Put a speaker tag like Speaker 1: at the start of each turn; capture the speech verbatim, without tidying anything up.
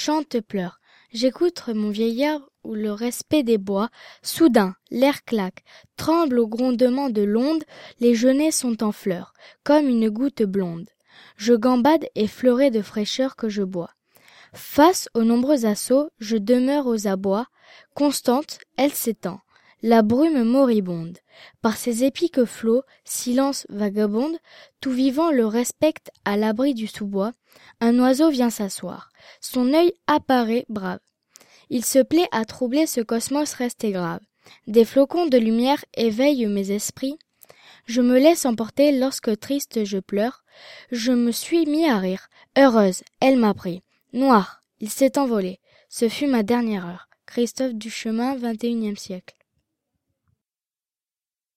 Speaker 1: chante, pleure. J'écoute mon vieillard où le respect des bois. Soudain, l'air claque, tremble au grondement de l'onde, les genêts sont en fleurs, comme une goutte blonde. Je gambade effleuré de fraîcheur que je bois. Face aux nombreux assauts, je demeure aux abois. Constante, elle s'étend, la brume moribonde. Par ses épiques flots, silence vagabonde, tout vivant le respecte à l'abri du sous-bois. Un oiseau vient s'asseoir, son œil apparaît brave. Il se plaît à troubler ce cosmos resté grave. Des flocons de lumière éveillent mes esprits. Je me laisse emporter lorsque triste je pleure. Je me suis mis à rire. Heureuse, elle m'a pris. Noir, il s'est envolé. Ce fut ma dernière heure. Christophe Duchemin, vingt et unième siècle.